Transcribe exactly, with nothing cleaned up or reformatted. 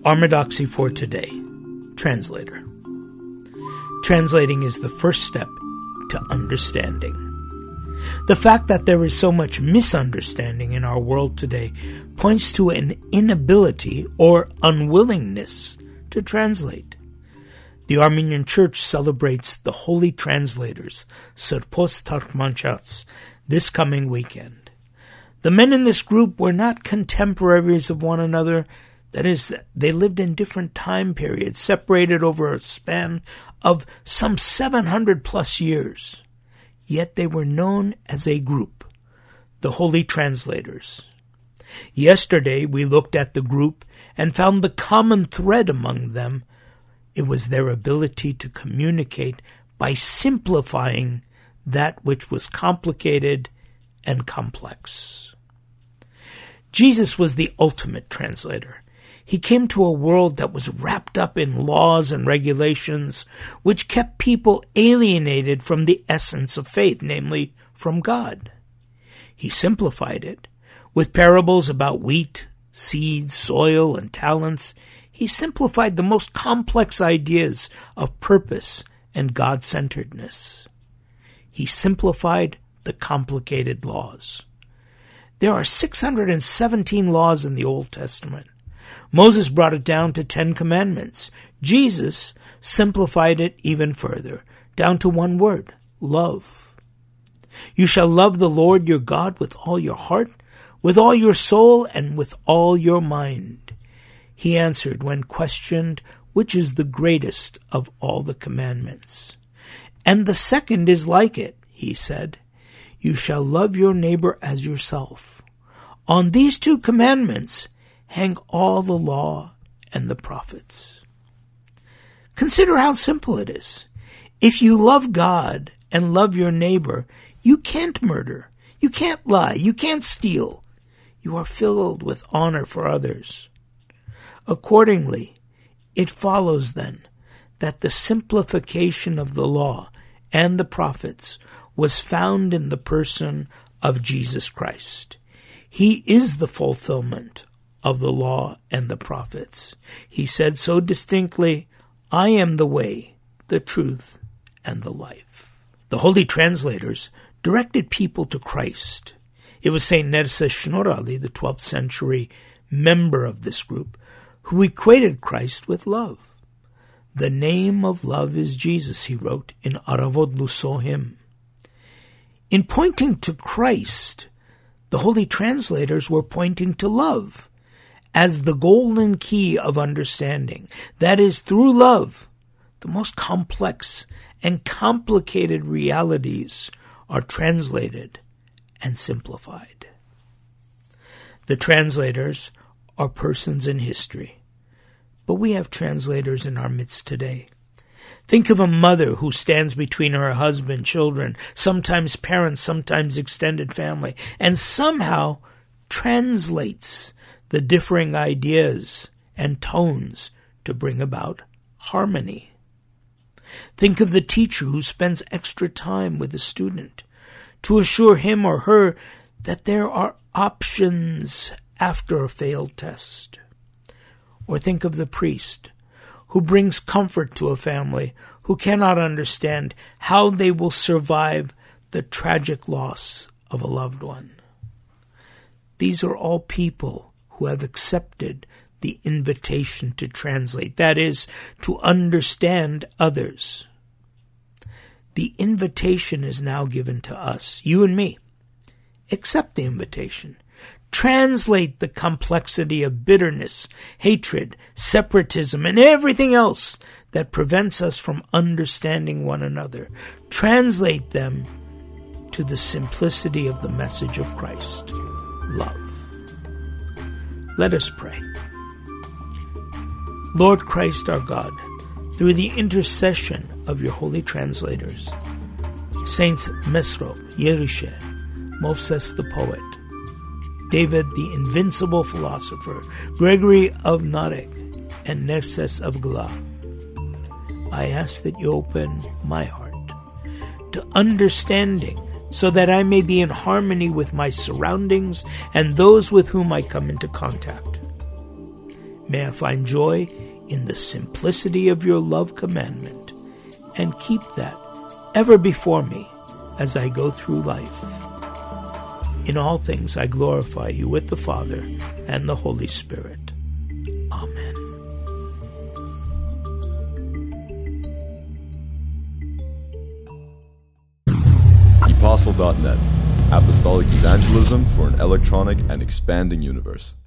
Orthodoxy for Today. Translator. Translating is the first step to understanding. The fact that there is so much misunderstanding in our world today points to an inability or unwillingness to translate. The Armenian Church celebrates the Holy Translators, Sirpos Tarkmanchats, this coming weekend. The men in this group were not contemporaries of one another. That is, they lived in different time periods, separated over a span of some seven hundred plus years. Yet they were known as a group, the Holy Translators. Yesterday we looked at the group and found the common thread among them. It was their ability to communicate by simplifying that which was complicated and complex. Jesus was the ultimate translator. He came to a world that was wrapped up in laws and regulations which kept people alienated from the essence of faith, namely from God. He simplified it. With parables about wheat, seeds, soil, and talents, he simplified the most complex ideas of purpose and God-centeredness. He simplified the complicated laws. There are six hundred seventeen laws in the Old Testament. Moses brought it down to Ten Commandments. Jesus simplified it even further, down to one word, love. You shall love the Lord your God with all your heart, with all your soul, and with all your mind. He answered when questioned, which is the greatest of all the commandments? And the second is like it, he said, you shall love your neighbor as yourself. On these two commandments hang all the law and the prophets. Consider how simple it is. If you love God and love your neighbor, you can't murder, you can't lie, you can't steal. You are filled with honor for others. Accordingly, it follows then that the simplification of the law and the prophets was found in the person of Jesus Christ. He is the fulfillment of the law and the prophets. He said so distinctly, I am the way, the truth, and the life. The Holy Translators directed people to Christ. It was Saint Nerses Shnorali, the twelfth century member of this group, who equated Christ with love. The name of love is Jesus, he wrote in Aravot Lusohim. In pointing to Christ, the Holy Translators were pointing to love as the golden key of understanding. That is, through love, the most complex and complicated realities are translated and simplified. The translators are persons in history, but we have translators in our midst today. Think of a mother who stands between her husband, children, sometimes parents, sometimes extended family, and somehow translates the differing ideas and tones to bring about harmony. Think of the teacher who spends extra time with the student to assure him or her that there are options after a failed test. Or think of the priest who brings comfort to a family who cannot understand how they will survive the tragic loss of a loved one. These are all people who have accepted the invitation to translate, that is, to understand others. The invitation is now given to us, you and me. Accept the invitation. Translate the complexity of bitterness, hatred, separatism, and everything else that prevents us from understanding one another. Translate them to the simplicity of the message of Christ, love. Let us pray. Lord Christ our God, through the intercession of your holy translators, Saints Mesrop, Yerishe, Moses the poet, David the invincible philosopher, Gregory of Narek, and Nerses of Gla, I ask that you open my heart to understanding so that I may be in harmony with my surroundings and those with whom I come into contact. May I find joy in the simplicity of your love commandment, and keep that ever before me as I go through life. In all things I glorify you with the Father and the Holy Spirit. Amen. Apostle dot net, Apostolic Evangelism for an electronic and expanding universe.